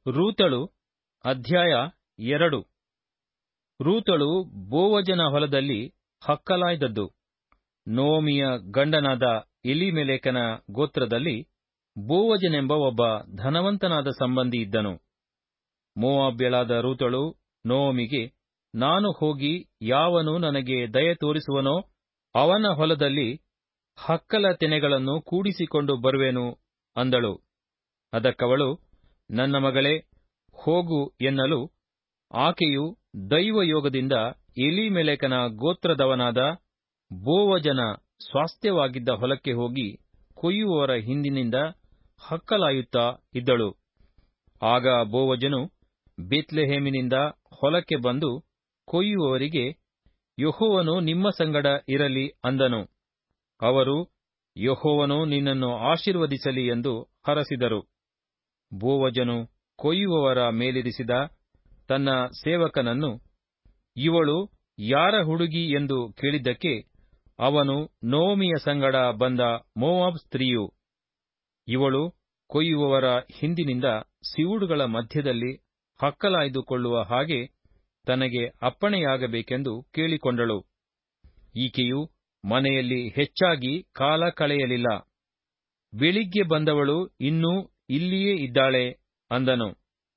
ರೂತಳು ಅಧ್ಯಾಯ 2. ರೂತಳು ಬೋವಜನ ಹೊಲದಲ್ಲಿ ಹಕ್ಕಲಾಯ್ದದ್ದು. ನೋಮಿಯ ಗಂಡನಾದ ಎಲೀಮೆಲೆಕನ ಗೋತ್ರದಲ್ಲಿ ಬೋವಜನೆಂಬ ಒಬ್ಬ ಧನವಂತನಾದ ಸಂಬಂಧಿ ಇದ್ದನು. ಮೋವಾಬ್ಯಳಾದ ರೂತಳು ನೋಮಿಗೆ, ನಾನು ಹೋಗಿ ಯಾವನು ನನಗೆ ದಯೆ ತೋರಿಸುವನೋ ಅವನ ಹೊಲದಲ್ಲಿ ಹಕ್ಕಲ ತೆನೆಗಳನ್ನು ಕೂಡಿಸಿಕೊಂಡು ಬರುವೆನು ಅಂದಳು. ಅದಕ್ಕವಳು, ನನ್ನ ಮಗಳೇ, ಹೋಗು ಎನ್ನಲು, ಆಕೆಯು ದೈವಯೋಗದಿಂದ ಎಲೀಮೆಲೆಕನ ಗೋತ್ರದವನಾದ ಬೋವಜನ ಸ್ವಾಸ್ಥ್ಯವಾಗಿದ್ದ ಹೊಲಕ್ಕೆ ಹೋಗಿ ಕೊಯ್ಯುವವರ ಹಿಂದಿನಿಂದ ಹಕ್ಕಲಾಯುತ್ತಾ ಇದ್ದಳು. ಆಗ ಬೋವಜನು ಬೇತ್ಲೆಹೇಮಿನಿಂದ ಹೊಲಕ್ಕೆ ಬಂದು ಕೊಯ್ಯುವವರಿಗೆ, ಯೆಹೋವನು ನಿಮ್ಮ ಸಂಗಡ ಇರಲಿ ಅಂದನು. ಅವರು, ಯೆಹೋವನು ನಿನ್ನನ್ನು ಆಶೀರ್ವದಿಸಲಿ ಎಂದು ಹರಸಿದರು. ಬೋವಜನು ಕೊಯ್ಯುವವರ ಮೇಲಿರಿಸಿದ ತನ್ನ ಸೇವಕನನ್ನು, ಇವಳು ಯಾರ ಹುಡುಗಿ ಎಂದು ಕೇಳಿದ್ದಕ್ಕೆ, ಅವನು, ನೋಮಿಯ ಸಂಗಡ ಬಂದ ಮೋವಾಬ್ ಸ್ತ್ರೀಯು. ಇವಳು ಕೊಯ್ಯುವವರ ಹಿಂದಿನಿಂದ ಸಿವುಡುಗಳ ಮಧ್ಯದಲ್ಲಿ ಹಕ್ಕಲಾಯ್ದುಕೊಳ್ಳುವ ಹಾಗೆ ತನಗೆ ಅಪ್ಪಣೆಯಾಗಬೇಕೆಂದು ಕೇಳಿಕೊಂಡಳು. ಈಕೆಯು ಮನೆಯಲ್ಲಿ ಹೆಚ್ಚಾಗಿ ಕಾಲ ಕಳೆಯಲಿಲ್ಲ. ಬೆಳಿಗ್ಗೆ ಬಂದವಳು ಇನ್ನೂ ಇಲ್ಲಿಯೇ ಇದ್ದಾಳೆ ಅಂದನು.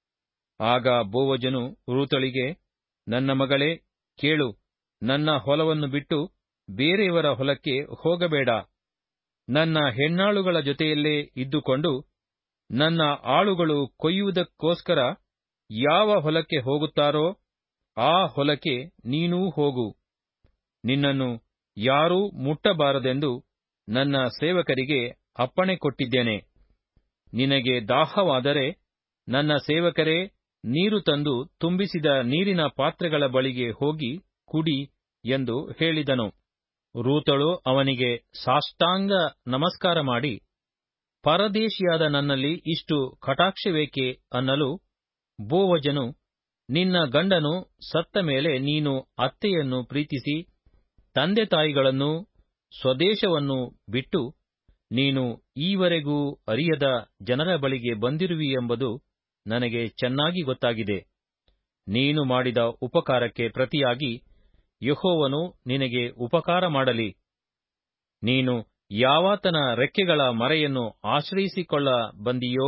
ಆಗ ಬೋವಜನು ರೂತಳಿಗೆ, ನನ್ನ ಮಗಳೇ, ಕೇಳು, ನನ್ನ ಹೊಲವನ್ನು ಬಿಟ್ಟು ಬೇರೆಯವರ ಹೊಲಕ್ಕೆ ಹೋಗಬೇಡ. ನನ್ನ ಹೆಣ್ಣಾಳುಗಳ ಜೊತೆಯಲ್ಲೇ ಇದ್ದುಕೊಂಡು ನನ್ನ ಆಳುಗಳು ಕೊಯ್ಯುವುದಕ್ಕೋಸ್ಕರ ಯಾವ ಹೊಲಕ್ಕೆ ಹೋಗುತ್ತಾರೋ ಆ ಹೊಲಕ್ಕೆ ನೀನೂ ಹೋಗು. ನಿನ್ನನ್ನು ಯಾರೂ ಮುಟ್ಟಬಾರದೆಂದು ನನ್ನ ಸೇವಕರಿಗೆ ಅಪ್ಪಣೆ ಕೊಟ್ಟಿದ್ದೇನೆ. ನಿನಗೆ ದಾಹವಾದರೆ ನನ್ನ ಸೇವಕರೇ ನೀರು ತಂದು ತುಂಬಿಸಿದ ನೀರಿನ ಪಾತ್ರೆಗಳ ಬಳಿಗೆ ಹೋಗಿ ಕುಡಿ ಎಂದು ಹೇಳಿದನು. ರೂತಳು ಅವನಿಗೆ ಸಾಷ್ಟಾಂಗ ನಮಸ್ಕಾರ ಮಾಡಿ, ಪರದೇಶಿಯಾದ ನನ್ನಲ್ಲಿ ಇಷ್ಟು ಕಟಾಕ್ಷವೇಕೆ ಅನ್ನಲು, ಬೋವಜನು, ನಿನ್ನ ಗಂಡನು ಸತ್ತ ಮೇಲೆ ನೀನು ಅತ್ತೆಯನ್ನು ಪ್ರೀತಿಸಿ ತಂದೆ ತಾಯಿಗಳನ್ನೂ ಸ್ವದೇಶವನ್ನೂ ಬಿಟ್ಟು ನೀನು ಈವರೆಗೂ ಅರಿಯದ ಜನರ ಬಳಿಗೆ ಬಂದಿರುವಿಯೆಂಬುದು ನನಗೆ ಚೆನ್ನಾಗಿ ಗೊತ್ತಾಗಿದೆ. ನೀನು ಮಾಡಿದ ಉಪಕಾರಕ್ಕೆ ಪ್ರತಿಯಾಗಿ ಯೆಹೋವನು ನಿನಗೆ ಉಪಕಾರ ಮಾಡಲಿ. ನೀನು ಯಾವಾತನ ರೆಕ್ಕೆಗಳ ಮರೆಯನ್ನು ಆಶ್ರಯಿಸಿಕೊಳ್ಳ ಬಂದಿಯೋ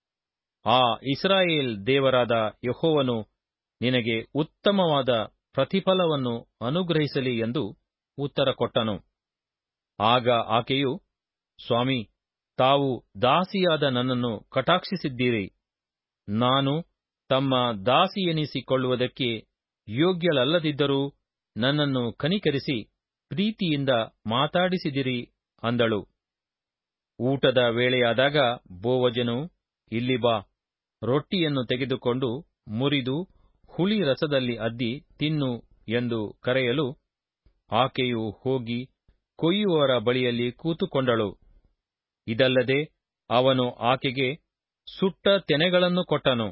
ಆ ಇಸ್ರಾಯೇಲ್ ದೇವರಾದ ಯೆಹೋವನು ನಿನಗೆ ಉತ್ತಮವಾದ ಪ್ರತಿಫಲವನ್ನು ಅನುಗ್ರಹಿಸಲಿ ಎಂದು ಉತ್ತರ ಕೊಟ್ಟನು. ಆಗ ಆಕೆಯು, ಸ್ವಾಮಿ, ತಾವು ದಾಸಿಯಾದ ನನ್ನನ್ನು ಕಟಾಕ್ಷಿಸಿದ್ದೀರಿ. ನಾನು ತಮ್ಮ ದಾಸಿಯೆನಿಸಿಕೊಳ್ಳುವುದಕ್ಕೆ ಯೋಗ್ಯಳಲ್ಲದಿದ್ದರೂ ನನ್ನನ್ನು ಕನಿಕರಿಸಿ ಪ್ರೀತಿಯಿಂದ ಮಾತಾಡಿಸಿದಿರಿ ಅಂದಳು. ಊಟದ ವೇಳೆಯಾದಾಗ ಬೋವಜನು, ಇಲ್ಲಿ ಬಾ, ರೊಟ್ಟಿಯನ್ನು ತೆಗೆದುಕೊಂಡು ಮುರಿದು ಹುಳಿ ರಸದಲ್ಲಿ ಅದ್ದಿ ತಿನ್ನು ಎಂದು ಕರೆಯಲು, ಆಕೆಯು ಹೋಗಿ ಕೊಯ್ಯುವವರ ಬಳಿಯಲ್ಲಿ ಕೂತುಕೊಂಡಳು. ಇದಲ್ಲದೆ ಅವನು ಆಕೆಗೆ ಸುಟ್ಟ ತೆನೆಗಳನ್ನು ಕೊಟ್ಟನು.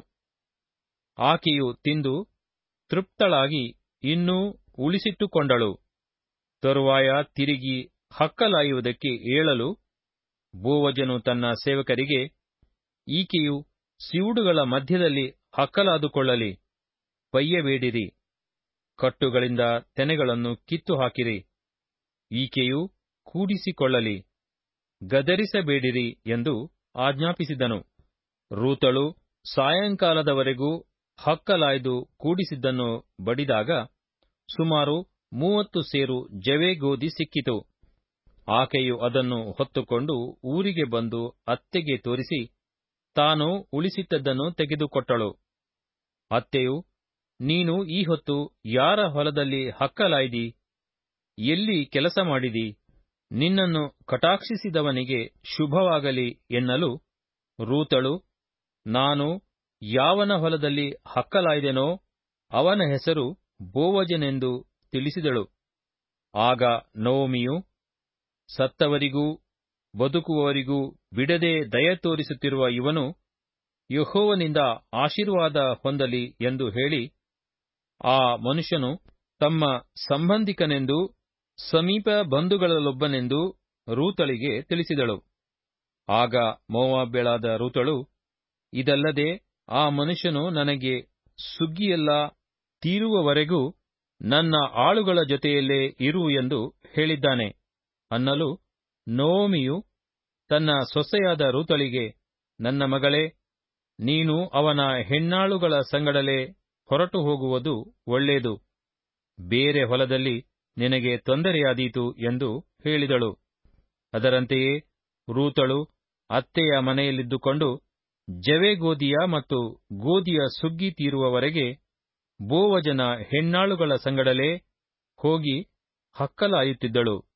ಆಕೆಯು ತಿಂದು ತೃಪ್ತಳಾಗಿ ಇನ್ನೂ ಉಳಿಸಿಟ್ಟುಕೊಂಡಳು. ತರುವಾಯ ತಿರುಗಿ ಹಕ್ಕಲಾಯುವುದಕ್ಕೆ ಏಳಲು ಬೋವಜನು ತನ್ನ ಸೇವಕರಿಗೆ, ಈಕೆಯು ಸಿವುಡುಗಳ ಮಧ್ಯದಲ್ಲಿ ಹಕ್ಕಲಾದುಕೊಳ್ಳಲಿ, ಬಯ್ಯಬೇಡಿರಿ, ಕಟ್ಟುಗಳಿಂದ ತೆನೆಗಳನ್ನು ಕಿತ್ತು ಹಾಕಿರಿ. ಈಕೆಯು ಕೂಡಿಸಿಕೊಳ್ಳಲಿ, ಗದರಿಸಬೇಡಿರಿ ಎಂದು ಆಜ್ಞಾಪಿಸಿದನು. ರೂತಳು ಸಾಯಂಕಾಲದವರೆಗೂ ಹಕ್ಕಲಾಯ್ದು ಕೂಡಿಸಿದ್ದನ್ನು ಬಡಿದಾಗ ಸುಮಾರು 30 ಸೇರು ಜವೆ ಗೋಧಿ ಸಿಕ್ಕಿತು. ಆಕೆಯು ಅದನ್ನು ಹೊತ್ತುಕೊಂಡು ಊರಿಗೆ ಬಂದು ಅತ್ತೆಗೆ ತೋರಿಸಿ ತಾನು ಉಳಿಸಿಟ್ಟದ್ದನ್ನು ತೆಗೆದುಕೊಟ್ಟಳು. ಅತ್ತೆಯು, ನೀನು ಈ ಹೊತ್ತು ಯಾರ ಹೊಲದಲ್ಲಿ ಹಕ್ಕಲಾಯ್ದಿ? ಎಲ್ಲಿ ಕೆಲಸ ಮಾಡಿದಿ? ನಿನ್ನನ್ನು ಕಟಾಕ್ಷಿಸಿದವನಿಗೆ ಶುಭವಾಗಲಿ ಎನ್ನಲು, ರೂತಳು, ನಾನು ಯಾವನ ಹೊಲದಲ್ಲಿ ಹಕ್ಕಲಾಯ್ದೆನೋ ಅವನ ಹೆಸರು ಬೋವಜನೆಂದು ತಿಳಿಸಿದಳು. ಆಗ ನವೋಮಿಯು, ಸತ್ತವರಿಗೂ ಬದುಕುವವರಿಗೂ ಬಿಡದೆ ದಯೆ ತೋರಿಸುತ್ತಿರುವ ಇವನು ಯೆಹೋವನಿಂದ ಆಶೀರ್ವಾದ ಹೊಂದಲಿ ಎಂದು ಹೇಳಿ, ಆ ಮನುಷ್ಯನು ತಮ್ಮ ಸಂಬಂಧಿಕನೆಂದೂ ಸಮೀಪ ಬಂಧುಗಳಲ್ಲೊಬ್ಬನೆಂದೂ ರೂತಳಿಗೆ ತಿಳಿಸಿದಳು. ಆಗ ಮೋವಾಬ್ಯಳಾದ ರೂತಳು, ಇದಲ್ಲದೆ ಆ ಮನುಷ್ಯನು ನನಗೆ ಸುಗ್ಗಿಯೆಲ್ಲ ತೀರುವವರೆಗೂ ನನ್ನ ಆಳುಗಳ ಜೊತೆಯಲ್ಲೇ ಇರು ಎಂದು ಹೇಳಿದ್ದಾನೆ ಅನ್ನಲು ನೊವೊಮಿಯು ತನ್ನ ಸೊಸೆಯಾದ ರೂತಳಿಗೆ, ನನ್ನ ಮಗಳೇ, ನೀನು ಅವನ ಹೆಣ್ಣಾಳುಗಳ ಸಂಗಡಲೇ ಹೊರಟು ಹೋಗುವುದು ಒಳ್ಳೆಯದು, ಬೇರೆ ಹೊಲದಲ್ಲಿ ನಿನಗೆ ತೊಂದರೆಯಾದೀತು ಎಂದು ಹೇಳಿದಳು. ಅದರಂತೆಯೇ ರೂತಳು ಅತ್ತೆಯ ಮನೆಯಲ್ಲಿದ್ದುಕೊಂಡು ಜವೆಗೋದಿಯ ಮತ್ತು ಗೋದಿಯ ಸುಗ್ಗಿ ತೀರುವವರೆಗೆ ಬೋವಜನ ಹೆಣ್ಣಾಳುಗಳ ಸಂಗಡಲೇ ಹೋಗಿ ಹಕ್ಕಲಾಯುತ್ತಿದ್ದಳು.